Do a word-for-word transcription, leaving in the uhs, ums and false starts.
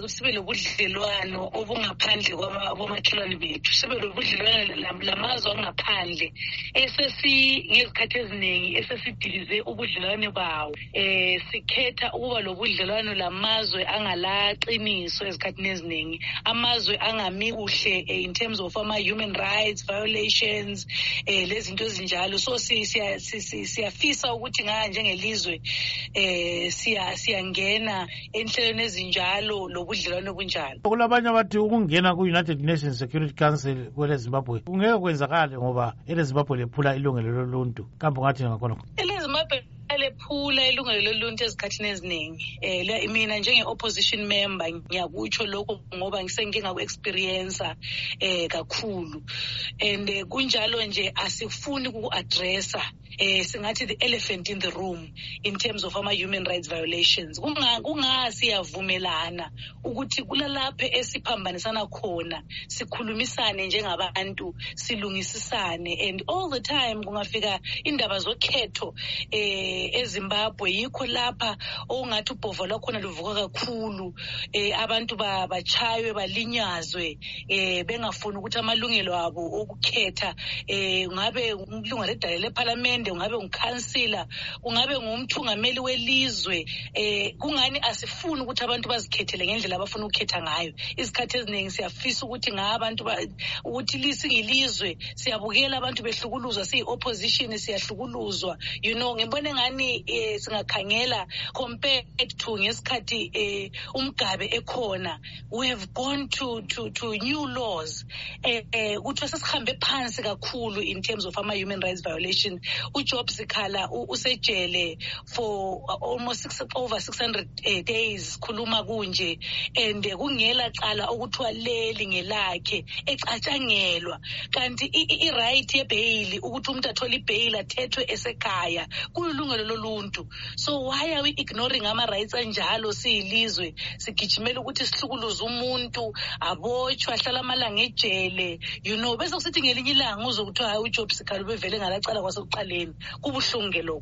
sibe lobudlelwano obungaphandle kwamakhelwane bethu, sibe lobudlelwano lamazwe angaphandle esesi ngezikhathi eziningi esesidilize ubudlelwano bawo. Eh sikhetha ukuba lobudlelwano lamazwe angalaqiniso ezikhathini eziningi, amazwe angami kuhle in terms of ama human rights violations, eh lezinto ezinjalo. So siya siyafisa ukuthi nga njengelizwe eh siya siyangena enhlelweni ezinjalo lobudlelwano obunjalo. Kulabanye abathi ukungena ku-United Nations Security Council kwele Zimbabwe kungeke kwenzakale ngoba ele Zimbabwe lephula ilungelo loluntu. Kambe ngathi ngakhona ele Zimbabwe lephula ilungelo loluntu ezikhathini eziningi. Eh mina njenge-opposition member ngiyakutsho lokho ngoba ngisenkinga ku-experience eh kakhulu, and kunjalo nje asifuni uku-addressa eh singathi the elephant in the room in terms of ama human rights violations. Kunga kungasiyavumelana ukuthi kulalapha esiphambanisana khona sikhulumisane njengabantu silungisisane, and all the time kungafika indaba zokhetho eh eZimbabwe yikho lapha ongathi ubhova lwakhona luvuka kakhulu, eh abantu bachaywe balinyazwe eh bengafuni ukuthi amalungelo abo okukhetha eh ngabe umlungu ledale leParliament, ungabe uncouncilor, ungabe ngumthungameli welizwe, eh kungani asifuni ukuthi abantu bazikhethele ngendlela abafuna ukukhetha ngayo. Isikhathi eziningi siyafisa ukuthi ngabantu ukuthi lisingilizwe siyabukela abantu behlukuluzwa, siyi opposition siyahlukuluzwa, you know. Ngibone ngani eh singakhangela compared to ngesikhathi eh umgabe ekhona, we have gone to to to new laws eh ukuthi sesihambe phansi kakhulu in terms of ama human rights violation. uJob Sikhala usejele for almost six, over six hundred uh, days khuluma kunje, and kungela cala okuthiwa leli ngelakhe ecatshangelwa, kanti i right ye bail ukuthi umuntu athola ibail athethwe esekhaya kulungelo loluntu. So why are we ignoring ama rights anjalo siyilizwe sigijimela ukuthi sihlukuluze umuntu abotshwa ahlala amalanga ejele, you know, bese kusithi ngelinye ilanga uzokuthiwa hayi uJob Sikhala ubevele ngalacala kwasekuqaleni. Kubuhlungu lokho.